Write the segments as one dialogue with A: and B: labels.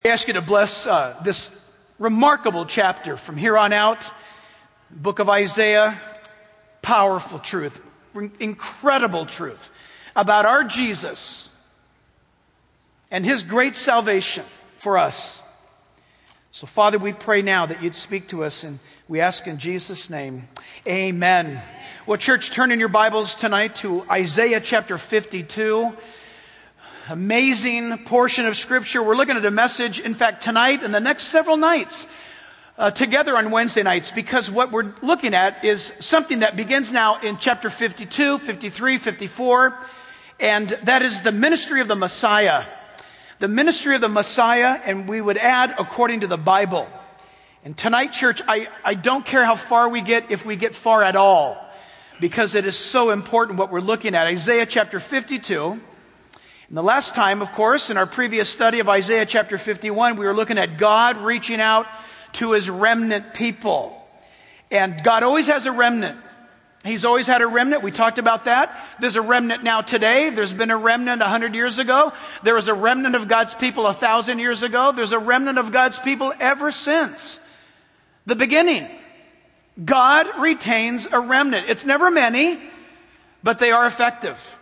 A: I ask you to bless this remarkable chapter from here on out. Book of Isaiah, powerful truth, incredible truth about our Jesus and his great salvation for us. So, Father, we pray now that you'd speak to us, and we ask in Jesus' name, amen. Well, church, turn in your Bibles tonight to Isaiah chapter 52. Amazing portion of Scripture. We're looking at a message, in fact, tonight and the next several nights together on Wednesday nights, because what we're looking at is something that begins now in chapter 52, 53, 54, and that is the ministry of the Messiah. The ministry of the Messiah, and we would add according to the Bible. And tonight, church, I don't care how far we get, if we get far at all, because it is so important what we're looking at. Isaiah chapter 52. And the last time, of course, in our previous study of Isaiah chapter 51, we were looking at God reaching out to his remnant people. And God always has a remnant. He's always had a remnant. We talked about that. There's a remnant now today. There's been a remnant 100 years ago. There was a remnant of God's people 1,000 years ago. There's a remnant of God's people ever since the beginning. God retains a remnant. It's never many, but they are effective.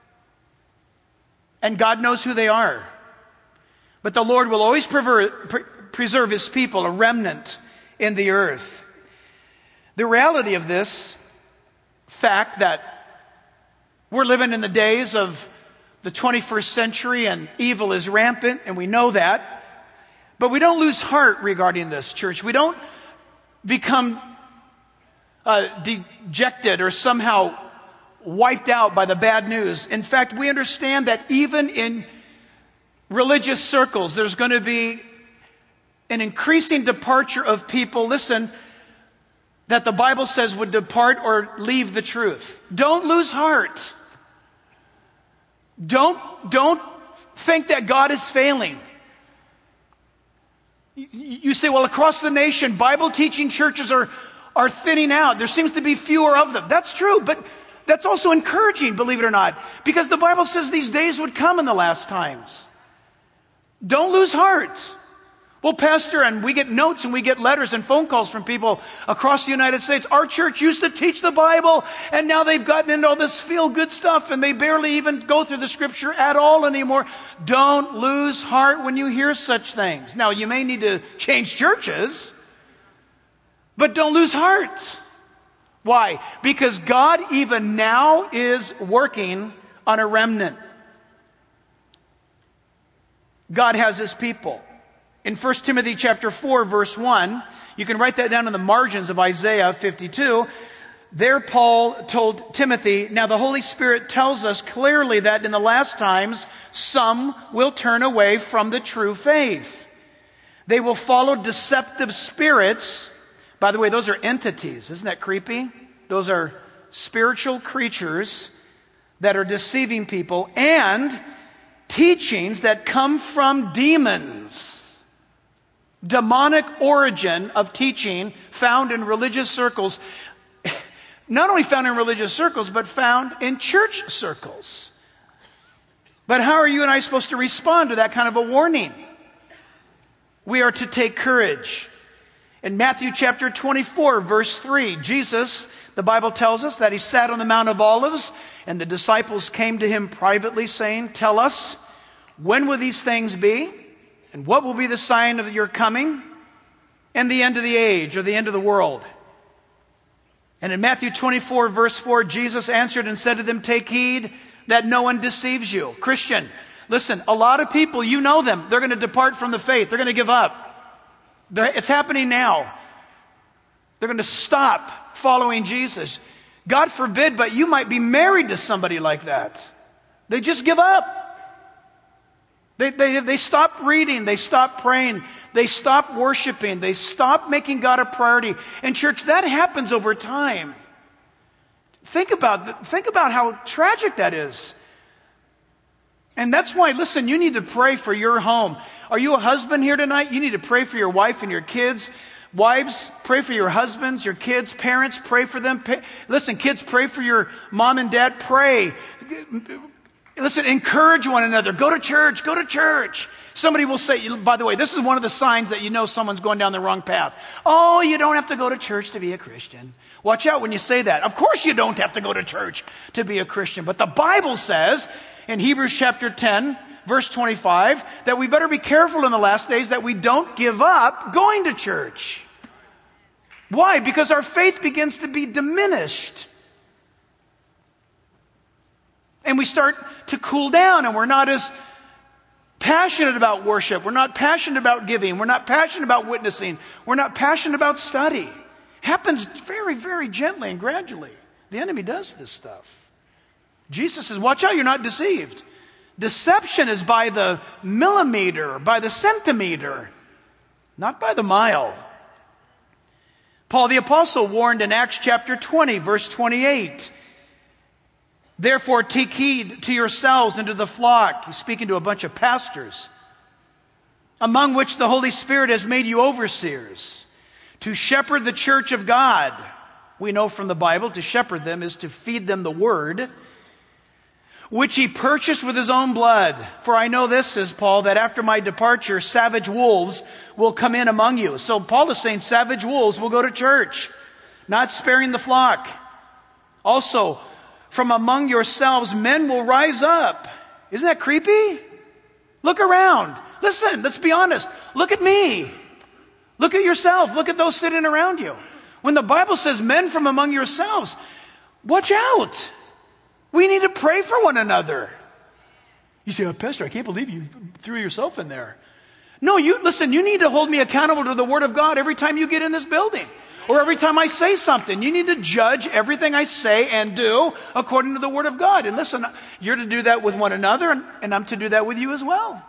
A: And God knows who they are. But the Lord will always preserve his people, a remnant in the earth. The reality of this fact that we're living in the days of the 21st century and evil is rampant, and we know that. But we don't lose heart regarding this, church. We don't become dejected or somehow wiped out by the bad news. In fact, we understand that even in religious circles, there's going to be an increasing departure of people, listen, that the Bible says would depart or leave the truth. Don't lose heart. Don't think that God is failing. You say, well, across the nation, Bible teaching churches are thinning out. There seems to be fewer of them. That's true, but that's also encouraging, believe it or not, because the Bible says these days would come in the last times. Don't lose heart. Well, Pastor, and we get notes and we get letters and phone calls from people across the United States. Our church used to teach the Bible, and now they've gotten into all this feel-good stuff, and they barely even go through the Scripture at all anymore. Don't lose heart when you hear such things. Now, you may need to change churches, but don't lose heart. Why? Because God even now is working on a remnant. God has his people. In 1 Timothy chapter 4, verse 1, you can write that down in the margins of Isaiah 52. There Paul told Timothy, now the Holy Spirit tells us clearly that in the last times, some will turn away from the true faith. They will follow deceptive spirits. By the way, those are entities. Isn't that creepy? Those are spiritual creatures that are deceiving people, and teachings that come from demons. Demonic origin of teaching found in religious circles. Not only found in religious circles, but found in church circles. But how are you and I supposed to respond to that kind of a warning? We are to take courage. In Matthew chapter 24, verse 3, Jesus, the Bible tells us that he sat on the Mount of Olives, and the disciples came to him privately saying, tell us, when will these things be? And what will be the sign of your coming and the end of the age or the end of the world? And in Matthew 24, verse 4, Jesus answered and said to them, take heed that no one deceives you. Christian, listen, a lot of people, you know them, they're going to depart from the faith. They're going to give up. It's happening now. They're going to stop following Jesus. God forbid, but you might be married to somebody like that. They just give up. They stop reading. They stop praying. They stop worshiping. They stop making God a priority. And church, that happens over time. Think about how tragic that is. And that's why, listen, you need to pray for your home. Are you a husband here tonight? You need to pray for your wife and your kids. Wives, pray for your husbands, your kids. Parents, pray for them. Listen, kids, pray for your mom and dad. Pray. Listen, encourage one another. Go to church. Go to church. Somebody will say, by the way, this is one of the signs that you know someone's going down the wrong path. Oh, you don't have to go to church to be a Christian. Watch out when you say that. Of course you don't have to go to church to be a Christian. But the Bible says in Hebrews chapter 10, verse 25, that we better be careful in the last days that we don't give up going to church. Why? Because our faith begins to be diminished. And we start to cool down, and we're not as passionate about worship. We're not passionate about giving. We're not passionate about witnessing. We're not passionate about study. Happens very, very gently and gradually. The enemy does this stuff. Jesus says, watch out, you're not deceived. Deception is by the millimeter, by the centimeter, not by the mile. Paul the Apostle warned in Acts chapter 20, verse 28, therefore take heed to yourselves and to the flock. He's speaking to a bunch of pastors, among which the Holy Spirit has made you overseers, to shepherd the church of God. We know from the Bible, to shepherd them is to feed them the word, which he purchased with his own blood. For I know this, says Paul, that after my departure, savage wolves will come in among you. So Paul is saying savage wolves will go to church, not sparing the flock. Also, from among yourselves, men will rise up. Isn't that creepy? Look around. Listen, let's be honest. Look at me. Look at yourself. Look at those sitting around you. When the Bible says men from among yourselves, watch out. We need to pray for one another. You say, oh, Pastor, I can't believe you threw yourself in there. No, listen, you need to hold me accountable to the Word of God every time you get in this building. Or every time I say something. You need to judge everything I say and do according to the Word of God. And listen, you're to do that with one another, and I'm to do that with you as well.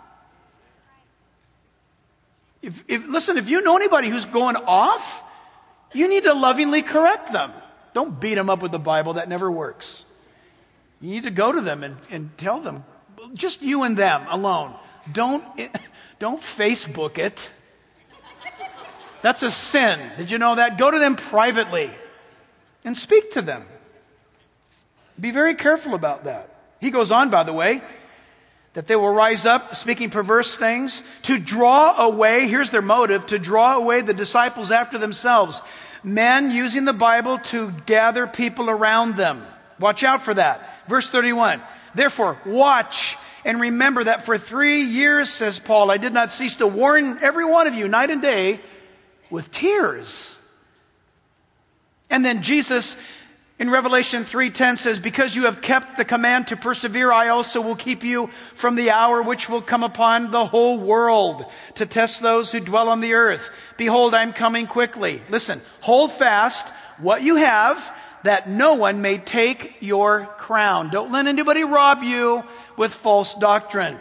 A: Listen, if you know anybody who's going off, you need to lovingly correct them. Don't beat them up with the Bible. That never works. You need to go to them and tell them, just you and them alone. Don't Facebook it. That's a sin. Did you know that? Go to them privately and speak to them. Be very careful about that. He goes on, by the way, that they will rise up speaking perverse things to draw away, here's their motive, to draw away the disciples after themselves. Men using the Bible to gather people around them. Watch out for that. Verse 31, therefore, watch and remember that for 3 years, says Paul, I did not cease to warn every one of you night and day with tears. And then Jesus in Revelation 3:10 says, because you have kept the command to persevere, I also will keep you from the hour which will come upon the whole world to test those who dwell on the earth. Behold, I am coming quickly. Listen, hold fast what you have, that no one may take your crown. Don't let anybody rob you with false doctrine.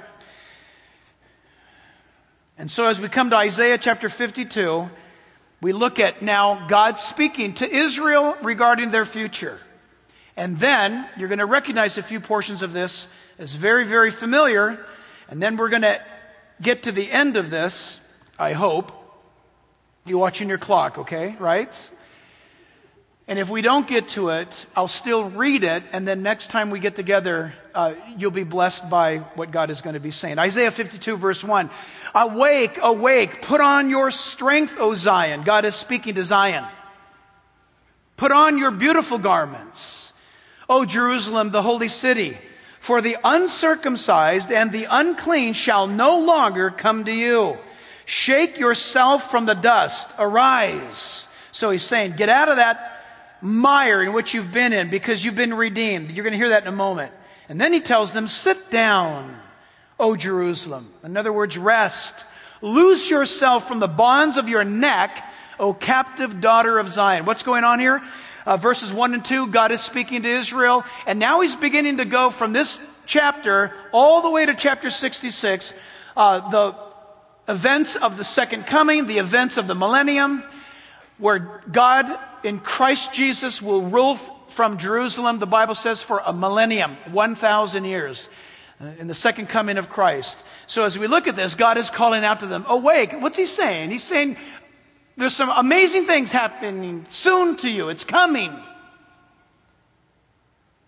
A: And so as we come to Isaiah chapter 52, we look at now God speaking to Israel regarding their future. And then you're going to recognize a few portions of this as very, very familiar. And then we're going to get to the end of this, I hope. You're watching your clock, okay? Right? And if we don't get to it, I'll still read it, and then next time we get together, you'll be blessed by what God is going to be saying. Isaiah 52, verse 1. Awake, awake, put on your strength, O Zion. God is speaking to Zion. Put on your beautiful garments, O Jerusalem, the holy city. For the uncircumcised and the unclean shall no longer come to you. Shake yourself from the dust. Arise. So he's saying, get out of that mire in which you've been in because you've been redeemed. You're going to hear that in a moment. And then he tells them, sit down, O Jerusalem. In other words, rest. Loose yourself from the bonds of your neck, O captive daughter of Zion. What's going on here? Verses 1 and 2, God is speaking to Israel. And now he's beginning to go from this chapter all the way to chapter 66. The events of the second coming, the events of the millennium, where God in Christ Jesus will rule from Jerusalem, the Bible says, for a millennium, 1,000 years, in the second coming of Christ. So as we look at this, God is calling out to them, awake. What's he saying? He's saying, there's some amazing things happening soon to you. It's coming.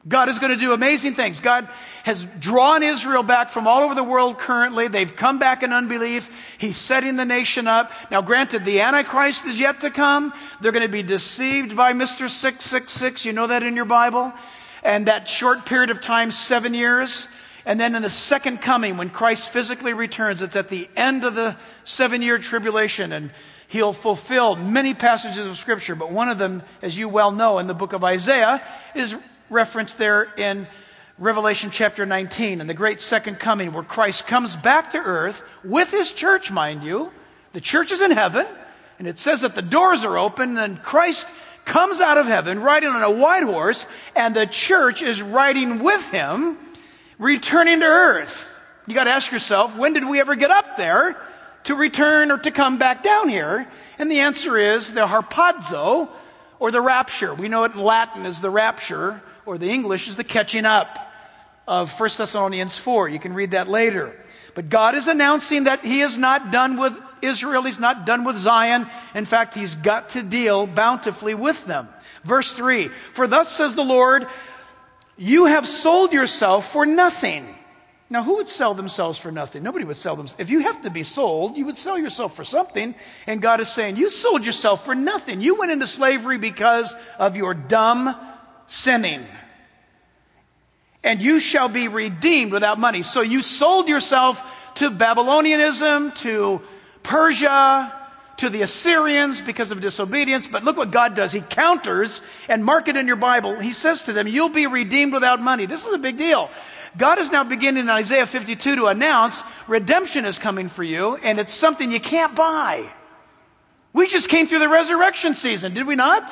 A: God is going to do amazing things. God has drawn Israel back from all over the world currently. They've come back in unbelief. He's setting the nation up. Now, granted, the Antichrist is yet to come. They're going to be deceived by Mr. 666. You know that in your Bible? And that short period of time, 7 years. And then in the second coming, when Christ physically returns, it's at the end of the 7-year tribulation, and he'll fulfill many passages of Scripture. But one of them, as you well know, in the book of Isaiah, is referenced there in Revelation chapter 19, and the great second coming, where Christ comes back to earth with his church, mind you. The church is in heaven, and it says that the doors are open, and Christ comes out of heaven riding on a white horse, and the church is riding with him, returning to earth. You got to ask yourself, when did we ever get up there to return or to come back down here? And the answer is the harpazo, or the rapture. We know it in Latin as the rapture, or the English is the catching up of 1 Thessalonians 4. You can read that later. But God is announcing that he is not done with Israel. He's not done with Zion. In fact, he's got to deal bountifully with them. Verse 3, for thus says the Lord, you have sold yourself for nothing. Now, who would sell themselves for nothing? Nobody would sell them. If you have to be sold, you would sell yourself for something. And God is saying, you sold yourself for nothing. You went into slavery because of your dumb sinning. And you shall be redeemed without money. So you sold yourself to Babylonianism, to Persia, to the Assyrians because of disobedience. But look what God does. He counters, and mark it in your Bible. He says to them, you'll be redeemed without money. This is a big deal. God is now beginning in Isaiah 52 to announce redemption is coming for you, and it's something you can't buy. We just came through the resurrection season, did we not?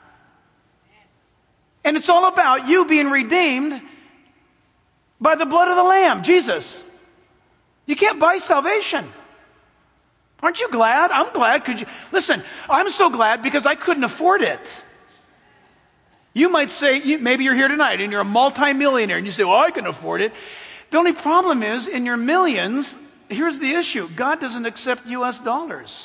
A: And it's all about you being redeemed by the blood of the Lamb, Jesus. You can't buy salvation. Aren't you glad? I'm glad. Listen, I'm so glad because I couldn't afford it. You might say, maybe you're here tonight and you're a multimillionaire and you say, well, I can afford it. The only problem is in your millions, here's the issue. God doesn't accept U.S. dollars.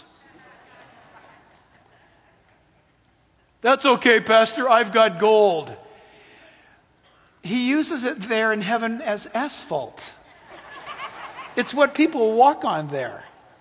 A: That's okay, Pastor. I've got gold. He uses it there in heaven as asphalt. It's what people walk on there.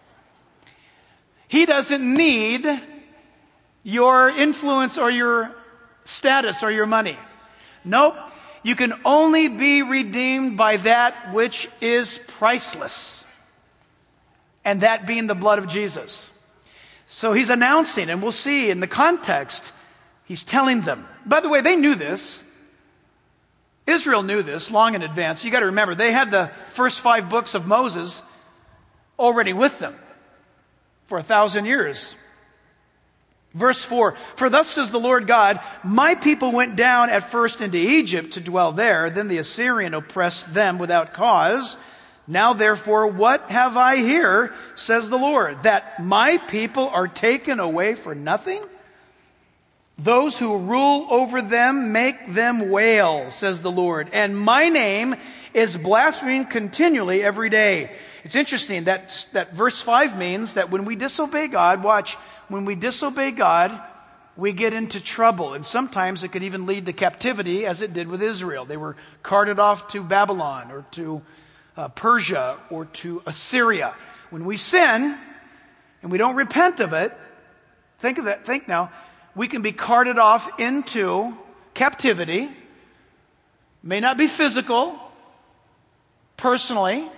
A: He doesn't need your influence or your status or your money. Nope. You can only be redeemed by that which is priceless. And that being the blood of Jesus. So he's announcing, and we'll see in the context, he's telling them. By the way, they knew this. Israel knew this long in advance. You got to remember, they had the first 5 books of Moses already with them for 1,000 years. Verse 4, for thus says the Lord God, my people went down at first into Egypt to dwell there. Then the Assyrian oppressed them without cause. Now therefore, what have I here, says the Lord, that my people are taken away for nothing? Those who rule over them make them wail, says the Lord. And my name is blasphemed continually every day. It's interesting that verse 5 means that when we disobey God, watch, when we disobey God, we get into trouble. And sometimes it could even lead to captivity, as it did with Israel. They were carted off to Babylon or to Persia or to Assyria. When we sin and we don't repent of it, think of that. Think now. We can be carted off into captivity. May not be physical, personally,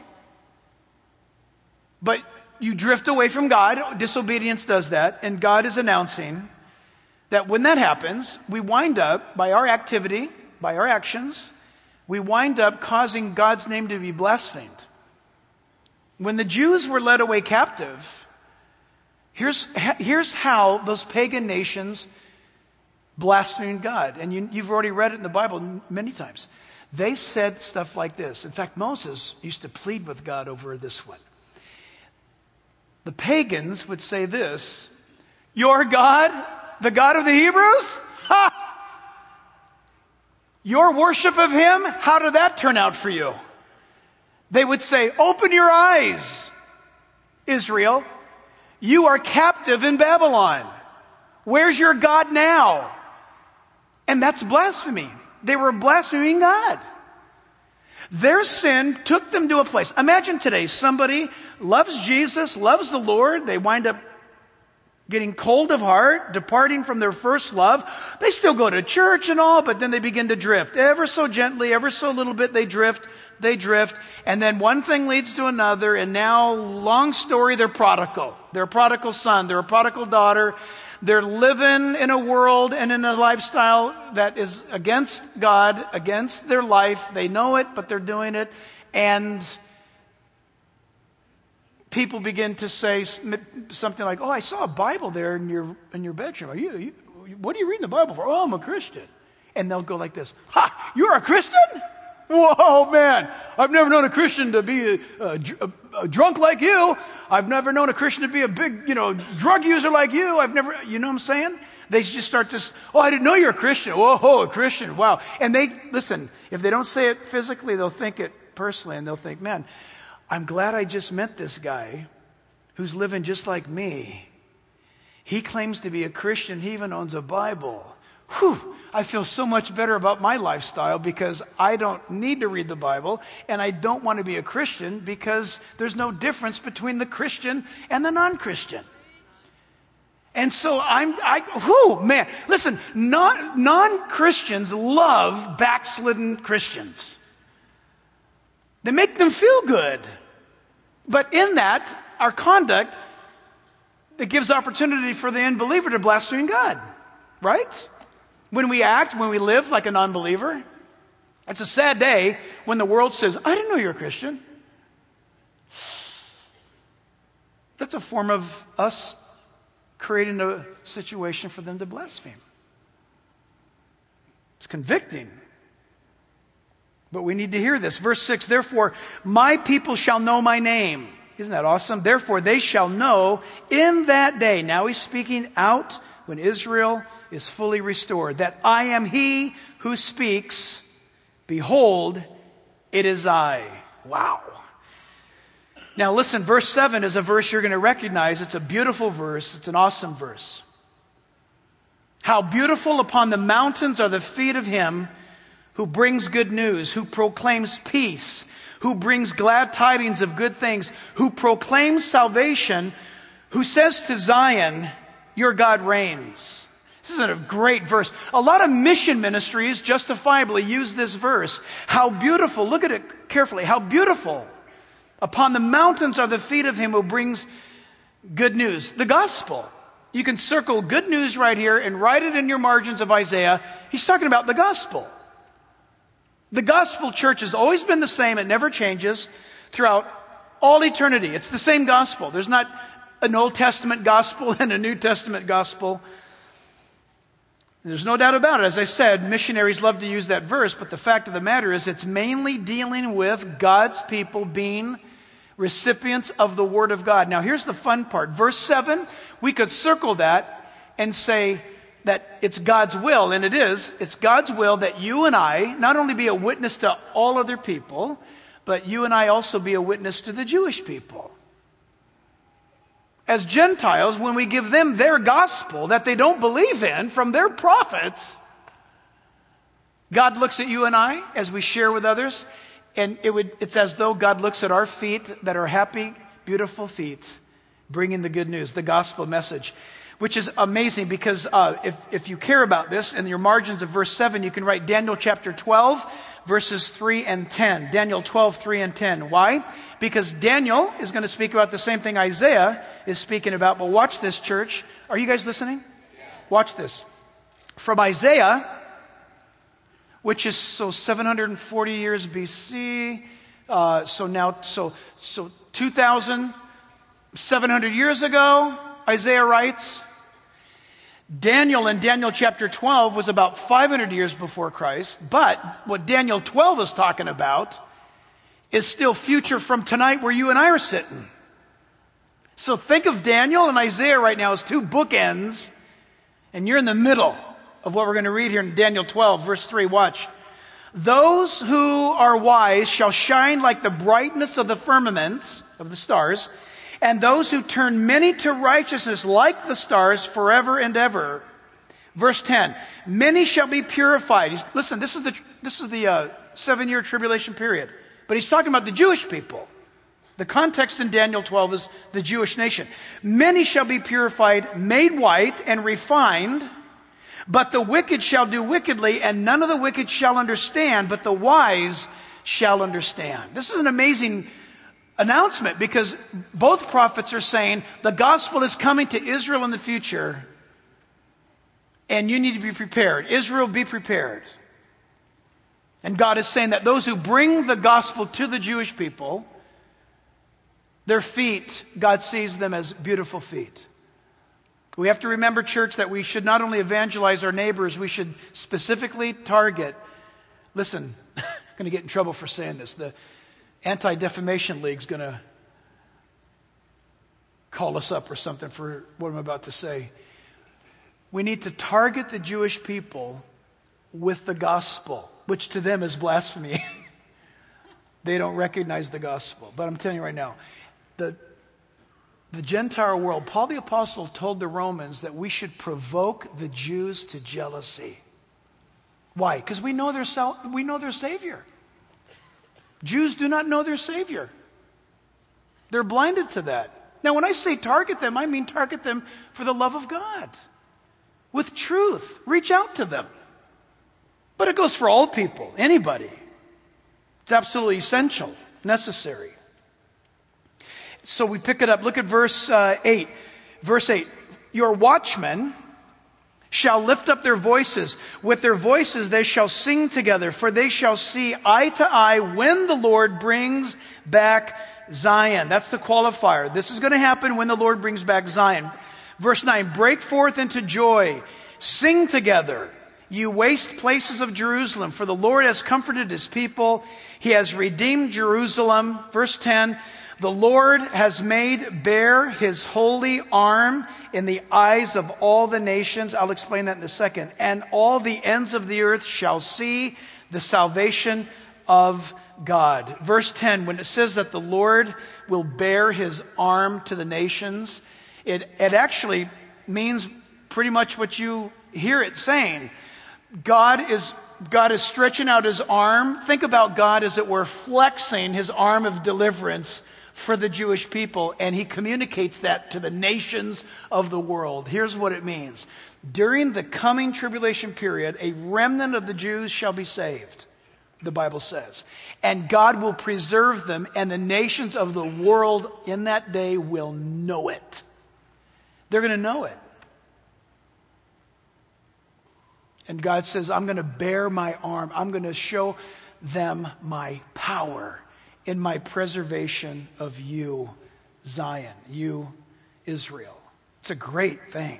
A: but you drift away from God. Disobedience does that. And God is announcing that when that happens, we wind up, by our activity, by our actions, we wind up causing God's name to be blasphemed. When the Jews were led away captive, here's how those pagan nations blasphemed God. And you've already read it in the Bible many times. They said stuff like this. In fact, Moses used to plead with God over this one. The pagans would say this, your God, the God of the Hebrews? Ha! Your worship of him? How did that turn out for you? They would say, open your eyes, Israel. You are captive in Babylon. Where's your God now? And that's blasphemy. They were blaspheming God. Their sin took them to a place. Imagine today, somebody loves Jesus, loves the Lord. They wind up getting cold of heart, departing from their first love. They still go to church and all, but then they begin to drift. Ever so gently, ever so little bit, they drift. And then one thing leads to another, and now, long story, they're prodigal. They're a prodigal son. They're a prodigal daughter. They're living in a world and in a lifestyle that is against God, against their life. They know it, but they're doing it. And people begin to say something like, "Oh, I saw a Bible there in your bedroom. What are you reading the Bible for?" "Oh, I'm a Christian." And they'll go like this, "Ha, you're a Christian? Whoa, man, I've never known a Christian to be a drunk like you. I've never known a Christian to be a big, drug user like you. I've never," you know what I'm saying? They just start this, "Oh, I didn't know you're a Christian. Whoa, a Christian, wow." And listen, if they don't say it physically, they'll think it personally, and they'll think, "Man, I'm glad I just met this guy who's living just like me. He claims to be a Christian. He even owns a Bible. Whew, I feel so much better about my lifestyle because I don't need to read the Bible, and I don't want to be a Christian because there's no difference between the Christian and the non-Christian." And so man, listen, non-Christians love backslidden Christians. They make them feel good. But in that, our conduct, it gives opportunity for the unbeliever to blaspheme God. Right? When we act, when we live like a non-believer. It's a sad day when the world says, "I didn't know you're a Christian." That's a form of us creating a situation for them to blaspheme. It's convicting. But we need to hear this. Verse 6, "Therefore, my people shall know my name." Isn't that awesome? "Therefore, they shall know in that day." Now he's speaking out when Israel is fully restored. "That I am he who speaks. Behold, it is I." Wow. Now listen, verse 7 is a verse you're going to recognize. It's a beautiful verse. It's an awesome verse. "How beautiful upon the mountains are the feet of him who brings good news, who proclaims peace, who brings glad tidings of good things, who proclaims salvation, who says to Zion, 'Your God reigns.'" This is a great verse. A lot of mission ministries justifiably use this verse. How beautiful, look at it carefully, how beautiful upon the mountains are the feet of him who brings good news. The gospel. You can circle good news right here and write it in your margins of Isaiah. He's talking about the gospel. The gospel church has always been the same. It never changes throughout all eternity. It's the same gospel. There's not an Old Testament gospel and a New Testament gospel. There's no doubt about it. As I said, missionaries love to use that verse, but the fact of the matter is it's mainly dealing with God's people being recipients of the Word of God. Now here's the fun part. Verse 7, we could circle that and say that it's God's will, and it is. It's God's will that you and I not only be a witness to all other people, but you and I also be a witness to the Jewish people. As Gentiles, when we give them their gospel that they don't believe in from their prophets, God looks at you and I as we share with others, and it's as though God looks at our feet that are happy, beautiful feet, bringing the good news, the gospel message, which is amazing because if you care about this, in your margins of verse 7, you can write Daniel chapter 12, verses 3 and 10. Daniel 12, 3 and 10. Why? Because Daniel is going to speak about the same thing Isaiah is speaking about. But watch this, church. Are you guys listening? Watch this. From Isaiah, which is 740 years BC. So 2,700 years ago, Isaiah writes. Daniel in Daniel chapter 12 was about 500 years before Christ. But what Daniel 12 is talking about is still future from tonight where you and I are sitting. So think of Daniel and Isaiah right now as two bookends, and you're in the middle of what we're going to read here in Daniel 12, verse 3. Watch. "Those who are wise shall shine like the brightness of the firmament, of the stars, and those who turn many to righteousness like the stars forever and ever. Verse 10, many shall be purified. Listen, this is the 7-year tribulation period. But he's talking about the Jewish people. The context in Daniel 12 is the Jewish nation. Many shall be purified, made white, and refined, but the wicked shall do wickedly, and none of the wicked shall understand, but the wise shall understand. This is an amazing announcement because both prophets are saying the gospel is coming to Israel in the future, and you need to be prepared. Israel, be prepared. And God is saying that those who bring the gospel to the Jewish people, their feet, God sees them as beautiful feet. We have to remember, church, that we should not only evangelize our neighbors, we should specifically target. Listen, I'm going to get in trouble for saying this. The Anti-Defamation League's going to call us up or something for what I'm about to say. We need to target the Jewish people with the gospel, which to them is blasphemy. They don't recognize the gospel. But I'm telling you right now, the Gentile world, Paul the Apostle told the Romans that we should provoke the Jews to jealousy. Why? Because we know their Savior. Jews do not know their Savior. They're blinded to that. Now, when I say target them, I mean target them for the love of God. With truth. Reach out to them. But it goes for all people, anybody. It's absolutely essential, necessary. So we pick it up. Look at verse 8. Verse 8. Your watchmen shall lift up their voices. With their voices they shall sing together, for they shall see eye to eye when the Lord brings back Zion. That's the qualifier. This is going to happen when the Lord brings back Zion. Verse 9. Break forth into joy. Sing together, you waste places of Jerusalem, for the Lord has comforted his people. He has redeemed Jerusalem. Verse 10. The Lord has made bare his holy arm in the eyes of all the nations. I'll explain that in a second. And all the ends of the earth shall see the salvation of God. Verse 10, when it says that the Lord will bare his arm to the nations, it actually means pretty much what you hear it saying. God is stretching out his arm. Think about God as it were flexing his arm of deliverance for the Jewish people, and he communicates that to the nations of the world. Here's what it means. During the coming tribulation period, a remnant of the Jews shall be saved, the Bible says. And God will preserve them, and the nations of the world in that day will know it. They're going to know it. And God says, I'm going to bare my arm. I'm going to show them my power in my preservation of you, Zion, you, Israel. It's a great thing.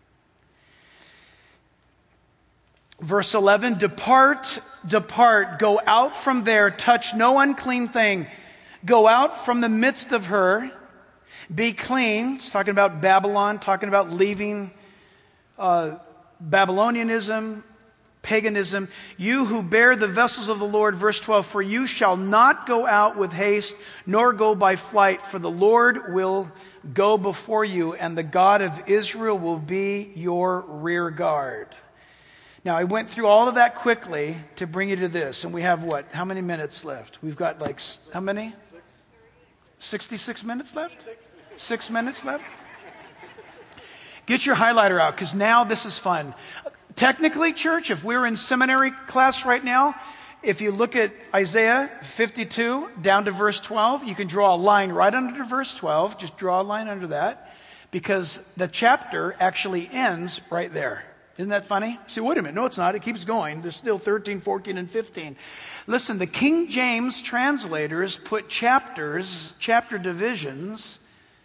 A: Verse 11, depart, depart, go out from there, touch no unclean thing. Go out from the midst of her, be clean. It's talking about Babylon, talking about leaving Babylonianism, paganism. You who bear the vessels of the Lord, verse 12, for you shall not go out with haste, nor go by flight, for the Lord will go before you, and the God of Israel will be your rear guard. Now, I went through all of that quickly to bring you to this, and we have what? How many minutes left? We've got like, how many? 66 minutes left? 6 minutes left? Get your highlighter out, because now this is fun. Technically, church, if we're in seminary class right now, if you look at Isaiah 52 down to verse 12, you can draw a line right under verse 12. Just draw a line under that, because the chapter actually ends right there. Isn't that funny? See, wait a minute. No, it's not. It keeps going. There's still 13, 14, and 15. Listen, the King James translators put chapter divisions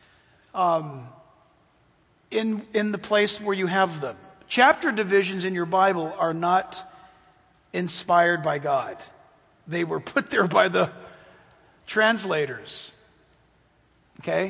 A: in the place where you have them. Chapter divisions in your Bible are not inspired by God. They were put there by the translators. Okay?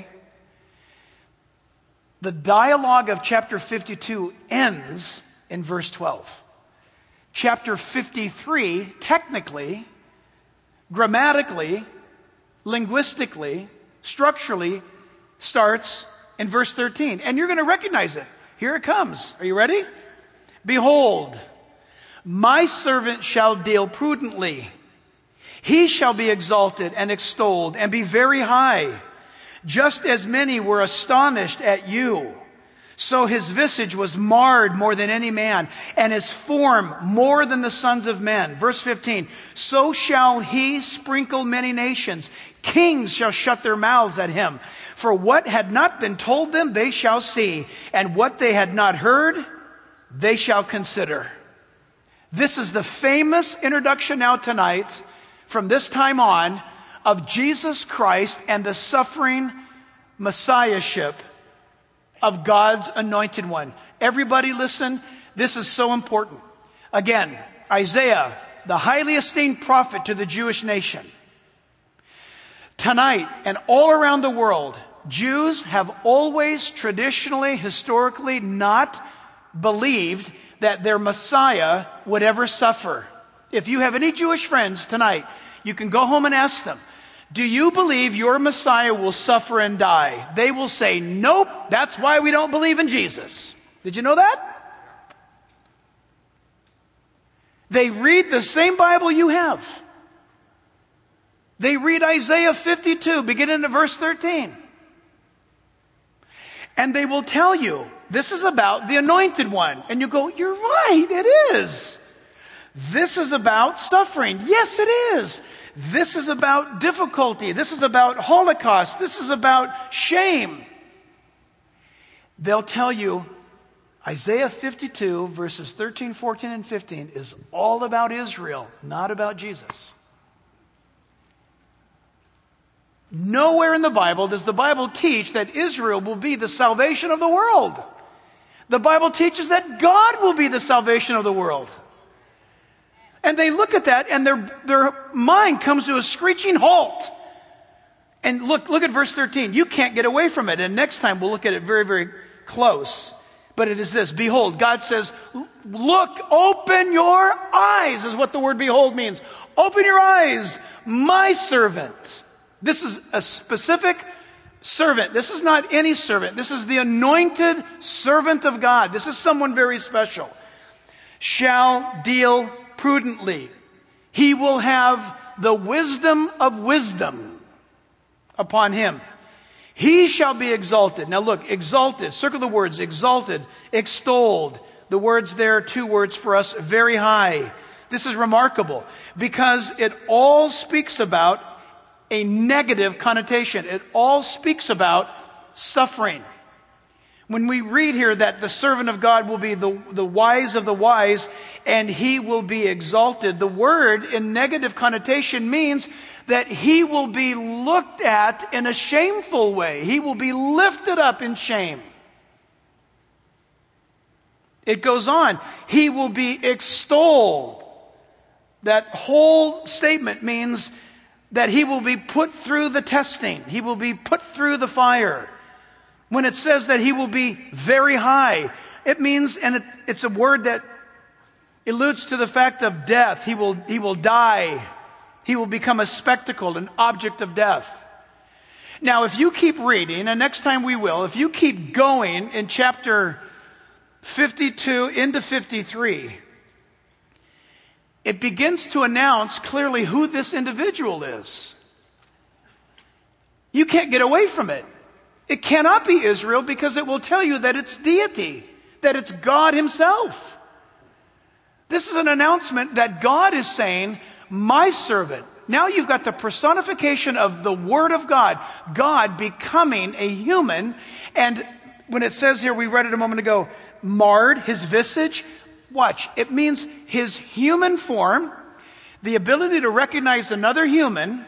A: The dialogue of chapter 52 ends in verse 12. Chapter 53, technically, grammatically, linguistically, structurally, starts in verse 13. And you're going to recognize it. Here it comes. Are you ready? Behold, my servant shall deal prudently. He shall be exalted and extolled and be very high. Just as many were astonished at you, so his visage was marred more than any man, and his form more than the sons of men. Verse 15, so shall he sprinkle many nations. Kings shall shut their mouths at him. For what had not been told them, they shall see, and what they had not heard, they shall consider. This is the famous introduction now tonight, from this time on, of Jesus Christ and the suffering messiahship of God's anointed one. Everybody listen, this is so important. Again, Isaiah, the highly esteemed prophet to the Jewish nation. Tonight and all around the world, Jews have always traditionally, historically not believed that their Messiah would ever suffer. If you have any Jewish friends tonight, you can go home and ask them, do you believe your Messiah will suffer and die? They will say, nope, that's why we don't believe in Jesus. Did you know that? They read the same Bible you have. They read Isaiah 52, beginning at verse 13. And they will tell you, this is about the anointed one. And you go, you're right, it is. This is about suffering. Yes, it is. This is about difficulty. This is about Holocaust. This is about shame. They'll tell you Isaiah 52 verses 13, 14, and 15 is all about Israel, not about Jesus. Nowhere in the Bible does the Bible teach that Israel will be the salvation of the world. The Bible teaches that God will be the salvation of the world. And they look at that and their mind comes to a screeching halt. And look at verse 13. You can't get away from it. And next time we'll look at it very, very close. But it is this. Behold, God says, look, open your eyes is what the word behold means. Open your eyes, my servant. This is a specific servant. This is not any servant. This is the anointed servant of God. This is someone very special. Shall deal prudently. He will have the wisdom of wisdom upon him. He shall be exalted. Now look, exalted. Circle the words. Exalted, extolled. The words there, two words for us, very high. This is remarkable because it all speaks about a negative connotation. It all speaks about suffering. When we read here that the servant of God will be the wise of the wise and he will be exalted, the word in negative connotation means that he will be looked at in a shameful way. He will be lifted up in shame. It goes on. He will be extolled. That whole statement means that he will be put through the testing. He will be put through the fire. When it says that he will be very high, it means, and it's a word that alludes to the fact of death. He will die. He will become a spectacle, an object of death. Now, if you keep reading, and next time we will, if you keep going in chapter 52 into 53, it begins to announce clearly who this individual is. You can't get away from it. It cannot be Israel because it will tell you that it's deity, that it's God himself. This is an announcement that God is saying, my servant. Now you've got the personification of the Word of God, God becoming a human. And when it says here, we read it a moment ago, marred, his visage. Watch, it means his human form, the ability to recognize another human.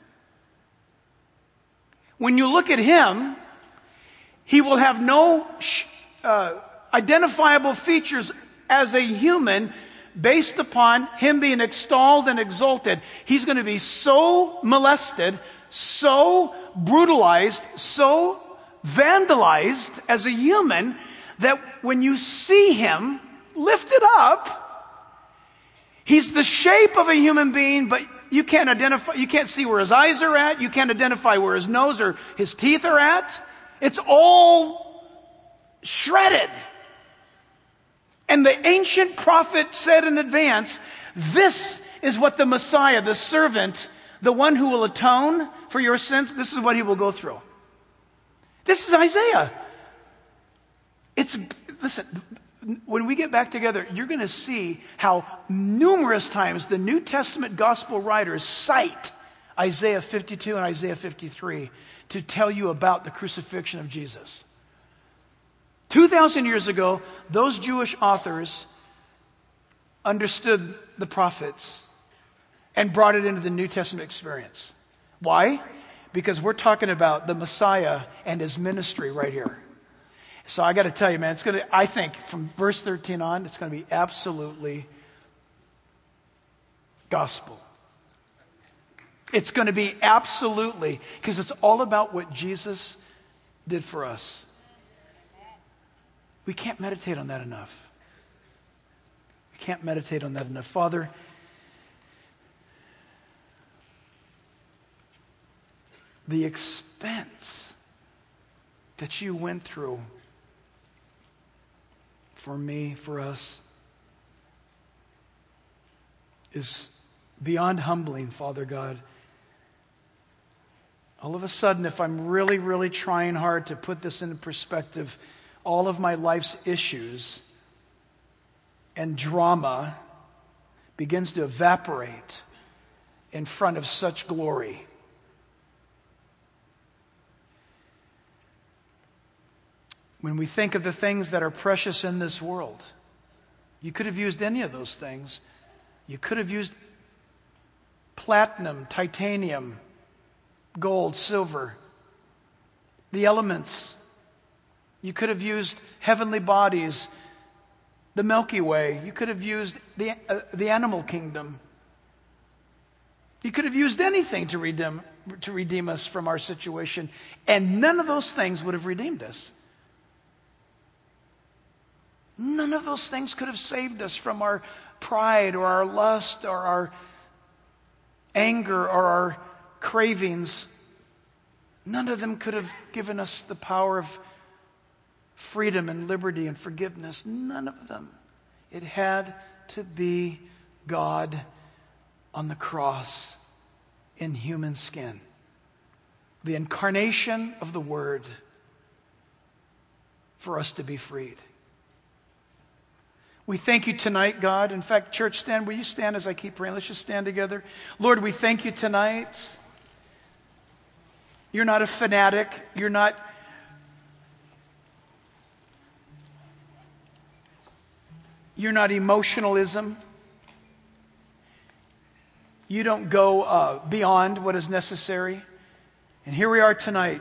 A: When you look at him, he will have no identifiable features as a human based upon him being extolled and exalted. He's going to be so molested, so brutalized, so vandalized as a human that when you see him lifted up, he's the shape of a human being, but you can't see where his eyes are at. You can't identify where his nose or his teeth are at. It's all shredded. And the ancient prophet said in advance, this is what the Messiah, the servant, the one who will atone for your sins, this is what he will go through. This is Isaiah. Listen, when we get back together, you're going to see how numerous times the New Testament gospel writers cite Isaiah 52 and Isaiah 53 to tell you about the crucifixion of Jesus. 2,000 years ago, those Jewish authors understood the prophets and brought it into the New Testament experience. Why? Because we're talking about the Messiah and his ministry right here. So I got to tell you, man, I think from verse 13 on, it's going to be absolutely gospel. It's going to be absolutely, because it's all about what Jesus did for us. We can't meditate on that enough. We can't meditate on that enough. Father, the expense that you went through for me, for us, is beyond humbling, Father God. All of a sudden, if I'm really, really trying hard to put this into perspective, all of my life's issues and drama begins to evaporate in front of such glory. When we think of the things that are precious in this world, you could have used any of those things. You could have used platinum, titanium, gold, silver, the elements. You could have used heavenly bodies, the Milky Way. You could have used the animal kingdom. You could have used anything to redeem us from our situation, and none of those things would have redeemed us. None of those things could have saved us from our pride or our lust or our anger or our cravings. None of them could have given us the power of freedom and liberty and forgiveness. None of them. It had to be God on the cross in human skin. The incarnation of the Word for us to be freed. We thank you tonight, God. In fact, church, will you stand as I keep praying? Let's just stand together. Lord, we thank you tonight. You're not a fanatic. You're not emotionalism. You don't go beyond what is necessary. And here we are tonight.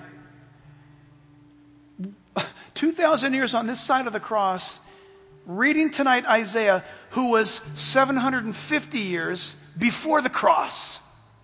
A: 2,000 years on this side of the cross, reading tonight Isaiah, who was 750 years before the cross.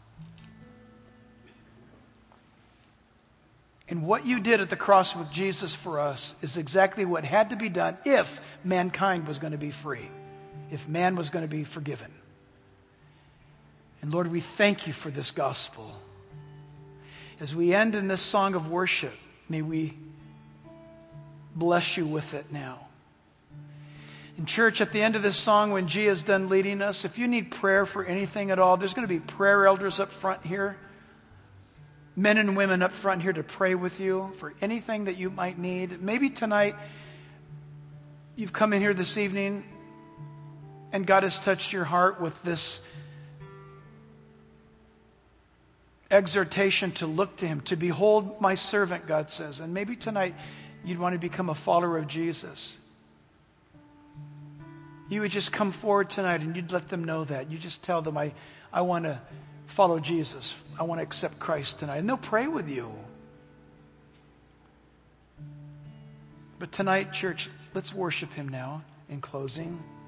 A: And what you did at the cross with Jesus for us is exactly what had to be done if mankind was going to be free, if man was going to be forgiven. And Lord, we thank you for this gospel. As we end in this song of worship, may we bless you with it now. In church, at the end of this song, when Gia is done leading us, if you need prayer for anything at all, there's going to be prayer elders up front here. Men and women up front here to pray with you for anything that you might need. Maybe tonight you've come in here this evening and God has touched your heart with this exhortation to look to Him, to behold my servant, God says. And maybe tonight you'd want to become a follower of Jesus. You would just come forward tonight and you'd let them know that. You just tell them, I want to follow Jesus. I want to accept Christ tonight. And they'll pray with you. But tonight, church, let's worship Him now in closing.